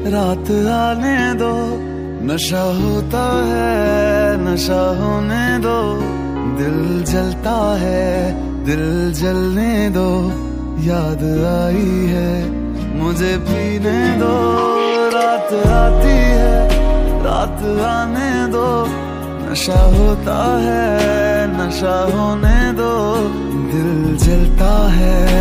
रात आने दो, नशा होता है नशा होने दो, दिल जलता है दिल जलने दो, याद आई है मुझे पीने दो। रात आती है रात आने दो, नशा होता है नशा होने दो, दिल जलता है